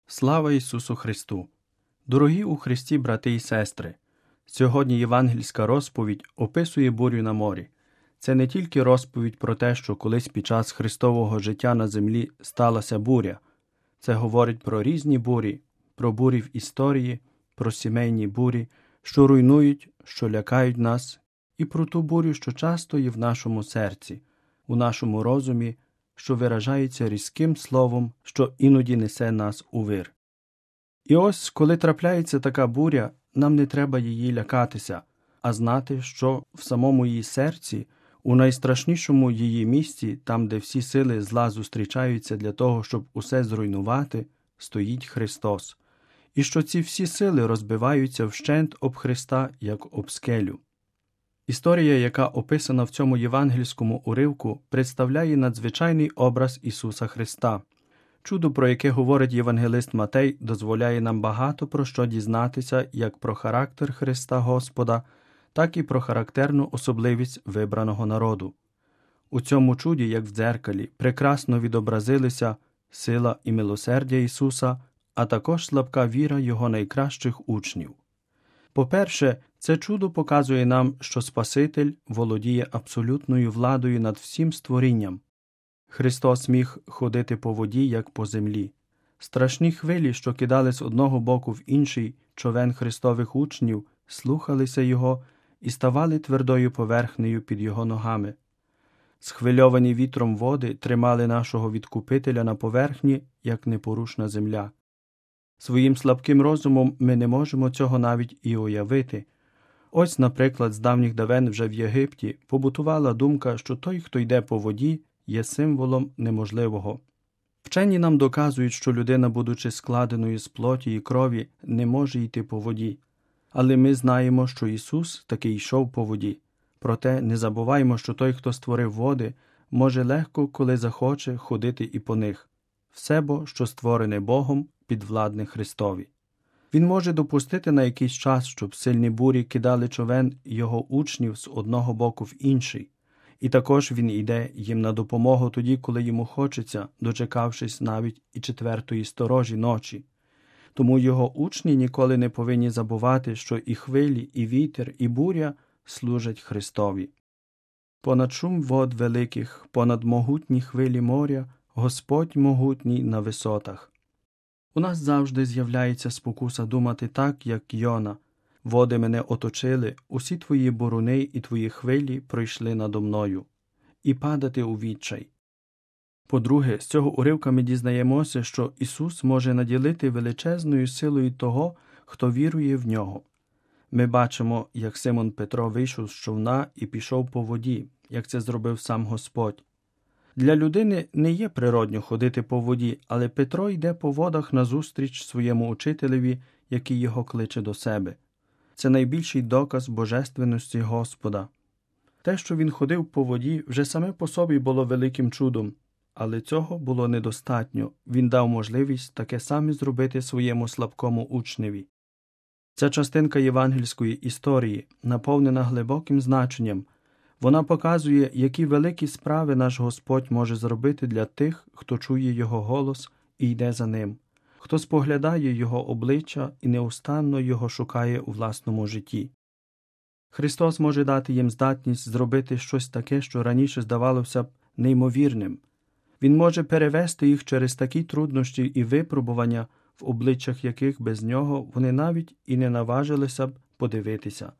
Слава Ісусу Христу! Дорогі у Христі брати і сестри! Сьогодні євангельська розповідь описує бурю на морі. Це не тільки розповідь про те, що колись під час Христового життя на землі сталася буря. Це говорить про різні бурі, про бурі в історії, про сімейні бурі, що руйнують, що лякають нас, і про ту бурю, що часто є в нашому серці, у нашому розумі, що виражається різким словом, що іноді несе нас у вир. І ось, коли трапляється така буря, нам не треба її лякатися, а знати, що в самому її серці, у найстрашнішому її місці, там, де всі сили зла зустрічаються для того, щоб усе зруйнувати, стоїть Христос, і що ці всі сили розбиваються вщент об Христа, як об скелю. Історія, яка описана в цьому євангельському уривку, представляє надзвичайний образ Ісуса Христа. Чудо, про яке говорить євангелист Матей, дозволяє нам багато про що дізнатися як про характер Христа Господа, так і про характерну особливість вибраного народу. У цьому чуді, як в дзеркалі, прекрасно відобразилися сила і милосердя Ісуса, а також слабка віра Його найкращих учнів. По-перше, це чудо показує нам, що Спаситель володіє абсолютною владою над всім створінням. Христос міг ходити по воді, як по землі. Страшні хвилі, що кидали з одного боку в інший човен Христових учнів, слухалися Його і ставали твердою поверхнею під Його ногами. Схвильовані вітром води тримали нашого Відкупителя на поверхні, як непорушна земля. Своїм слабким розумом ми не можемо цього навіть і уявити. Ось, наприклад, з давніх давен вже в Єгипті побутувала думка, що той, хто йде по воді, є символом неможливого. Вчені нам доказують, що людина, будучи складеною з плоті і крові, не може йти по воді. Але ми знаємо, що Ісус таки йшов по воді. Проте не забуваймо, що той, хто створив води, може легко, коли захоче, ходити і по них. Все бо, що створене Богом, підвладне Христові. Він може допустити на якийсь час, щоб сильні бурі кидали човен Його учнів з одного боку в інший. І також Він йде їм на допомогу тоді, коли йому хочеться, дочекавшись навіть і 4-ї сторожі ночі. Тому Його учні ніколи не повинні забувати, що і хвилі, і вітер, і буря служать Христові. Понад шум вод великих, понад могутні хвилі моря, Господь могутній на висотах. У нас завжди з'являється спокуса думати так, як Йона. Води мене оточили, усі твої буруни і твої хвилі пройшли надо мною. І падати у відчай. По-друге, з цього уривка ми дізнаємося, що Ісус може наділити величезною силою того, хто вірує в Нього. Ми бачимо, як Симон Петро вийшов з човна і пішов по воді, як це зробив сам Господь. Для людини не є природньо ходити по воді, але Петро йде по водах назустріч своєму учителеві, який його кличе до себе. Це найбільший доказ божественності Господа. Те, що він ходив по воді, вже саме по собі було великим чудом, але цього було недостатньо. Він дав можливість таке саме зробити своєму слабкому учневі. Ця частинка євангельської історії наповнена глибоким значенням. Вона показує, які великі справи наш Господь може зробити для тих, хто чує Його голос і йде за Ним, хто споглядає Його обличчя і неустанно Його шукає у власному житті. Христос може дати їм здатність зробити щось таке, що раніше здавалося б неймовірним. Він може перевести їх через такі труднощі і випробування, в обличчях яких без Нього вони навіть і не наважилися б подивитися.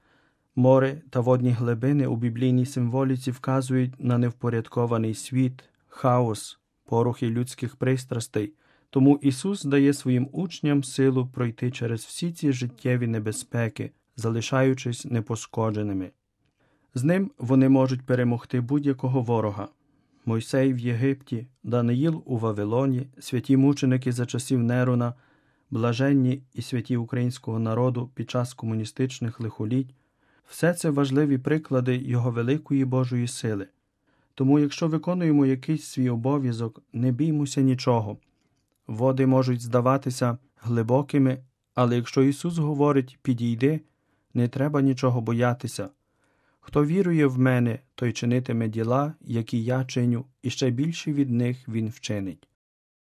Море та водні глибини у біблійній символіці вказують на невпорядкований світ, хаос, порухи людських пристрастей, тому Ісус дає своїм учням силу пройти через всі ці життєві небезпеки, залишаючись непошкодженими. З Ним вони можуть перемогти будь-якого ворога. Мойсей в Єгипті, Даниїл у Вавилоні, святі мученики за часів Нерона, блаженні і святі українського народу під час комуністичних лихоліть – все це важливі приклади Його великої Божої сили. Тому, якщо виконуємо якийсь свій обов'язок, не біймося нічого. Води можуть здаватися глибокими, але якщо Ісус говорить «підійди», не треба нічого боятися. Хто вірує в мене, той чинитиме діла, які я чиню, і ще більші від них він вчинить.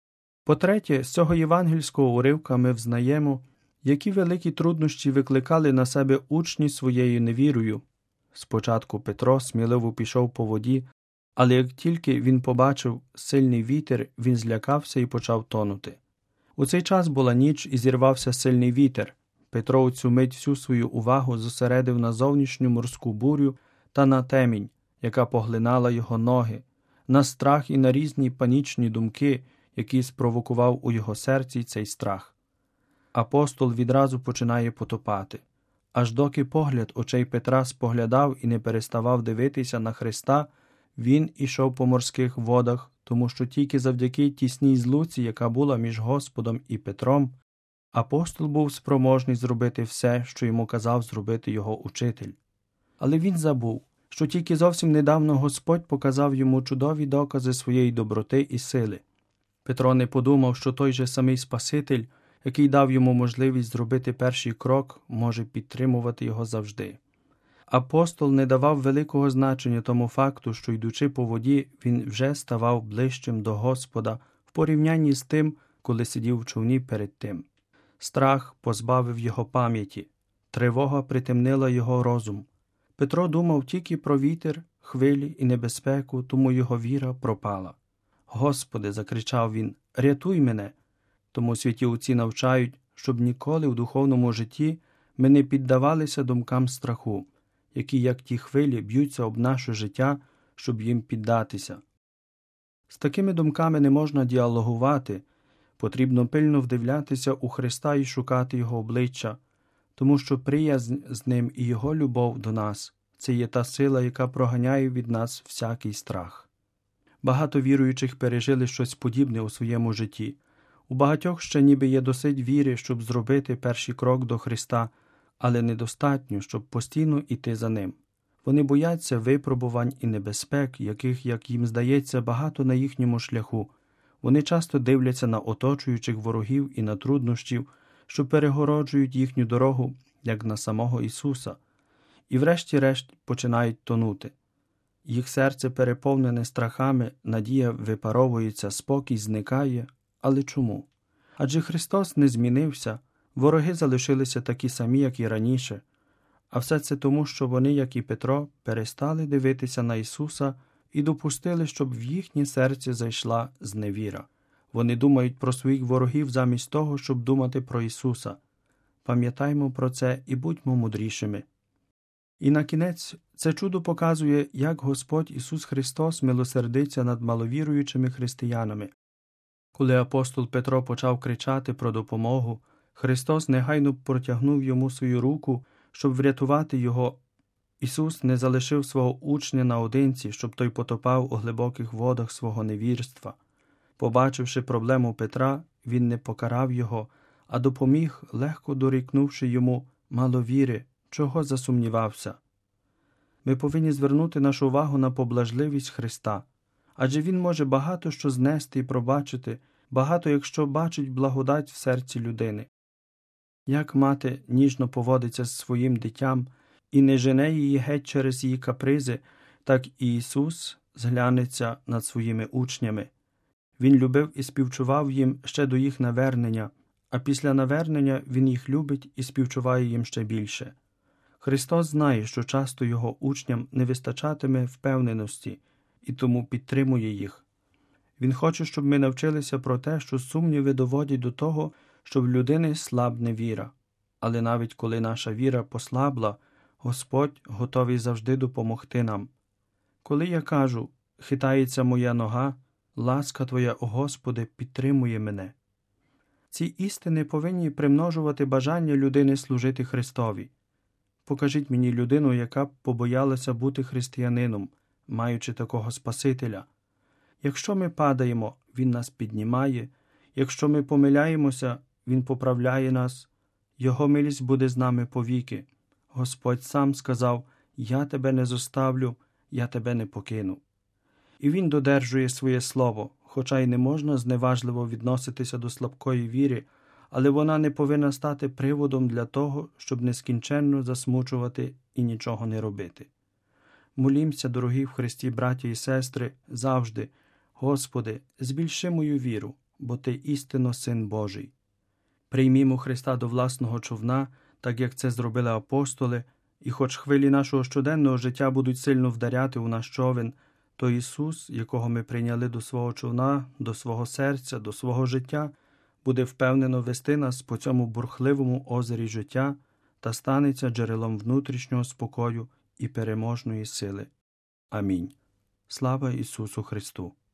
По-третє, з цього євангельського уривка ми взнаємо, які великі труднощі викликали на себе учні своєю невірою. Спочатку Петро сміливо пішов по воді, але як тільки він побачив сильний вітер, він злякався і почав тонути. У цей час була ніч і зірвався сильний вітер. Петро у цю мить всю свою увагу зосередив на зовнішню морську бурю та на темінь, яка поглинала його ноги, на страх і на різні панічні думки, які спровокував у його серці цей страх. Апостол відразу починає потопати. Аж доки погляд очей Петра споглядав і не переставав дивитися на Христа, він ішов по морських водах, тому що тільки завдяки тісній злуці, яка була між Господом і Петром, апостол був спроможний зробити все, що йому казав зробити його учитель. Але він забув, що тільки зовсім недавно Господь показав йому чудові докази своєї доброти і сили. Петро не подумав, що той же самий Спаситель, який дав йому можливість зробити перший крок, може підтримувати його завжди. Апостол не давав великого значення тому факту, що, йдучи по воді, він вже ставав ближчим до Господа в порівнянні з тим, коли сидів в човні перед тим. Страх позбавив його пам'яті, тривога притемнила його розум. Петро думав тільки про вітер, хвилі і небезпеку, тому його віра пропала. «Господи!» – закричав він, «рятуй мене!» Тому святі отці навчають, щоб ніколи в духовному житті ми не піддавалися думкам страху, які, як ті хвилі, б'ються об наше життя, щоб їм піддатися. З такими думками не можна діалогувати, потрібно пильно вдивлятися у Христа і шукати Його обличчя, тому що приязнь з Ним і Його любов до нас – це є та сила, яка проганяє від нас всякий страх. Багато віруючих пережили щось подібне у своєму житті. У багатьох ще ніби є досить віри, щоб зробити перший крок до Христа, але недостатньо, щоб постійно йти за Ним. Вони бояться випробувань і небезпек, яких, як їм здається, багато на їхньому шляху. Вони часто дивляться на оточуючих ворогів і на труднощів, що перегороджують їхню дорогу, як на самого Ісуса, і врешті-решт починають тонути. Їх серце переповнене страхами, надія випаровується, спокій зникає. Але чому? Адже Христос не змінився, вороги залишилися такі самі, як і раніше. А все це тому, що вони, як і Петро, перестали дивитися на Ісуса і допустили, щоб в їхнє серце зайшла зневіра. Вони думають про своїх ворогів замість того, щоб думати про Ісуса. Пам'ятаймо про це і будьмо мудрішими. І на кінець це чудо показує, як Господь Ісус Христос милосердиться над маловіруючими християнами. Коли апостол Петро почав кричати про допомогу, Христос негайно протягнув йому свою руку, щоб врятувати його. Ісус не залишив свого учня наодинці, щоб той потопав у глибоких водах свого невірства. Побачивши проблему Петра, він не покарав його, а допоміг, легко дорікнувши йому: «Мало віри, чого засумнівався?» Ми повинні звернути нашу увагу на поблажливість Христа, адже Він може багато що знести і пробачити, багато, якщо бачить благодать в серці людини. Як мати ніжно поводиться з своїм дитям і не жене її геть через її капризи, так і Ісус зглянеться над своїми учнями. Він любив і співчував їм ще до їх навернення, а після навернення Він їх любить і співчуває їм ще більше. Христос знає, що часто Його учням не вистачатиме впевненості, і тому підтримує їх. Він хоче, щоб ми навчилися про те, що сумніви доводять до того, що в людини слабне віра. Але навіть коли наша віра послабла, Господь готовий завжди допомогти нам. Коли я кажу: «Хитається моя нога», ласка Твоя, о Господи, підтримує мене. Ці істини повинні примножувати бажання людини служити Христові. Покажіть мені людину, яка б побоялася бути християнином, маючи такого Спасителя. Якщо ми падаємо, Він нас піднімає, якщо ми помиляємося, Він поправляє нас, Його милість буде з нами повіки. Господь сам сказав: «Я тебе не зоставлю, я тебе не покину». І Він додержує своє слово, хоча й не можна зневажливо відноситися до слабкої віри, але вона не повинна стати приводом для того, щоб нескінченно засмучувати і нічого не робити. Молімся, дорогі в Христі браті і сестри, завжди: «Господи, збільши мою віру, бо Ти істинно Син Божий. Приймімо Христа до власного човна, так як це зробили апостоли, і хоч хвилі нашого щоденного життя будуть сильно вдаряти у наш човен, то Ісус, якого ми прийняли до свого човна, до свого серця, до свого життя, буде впевнено вести нас по цьому бурхливому озері життя та станеться джерелом внутрішнього спокою і переможної сили. Амінь. Слава Ісусу Христу!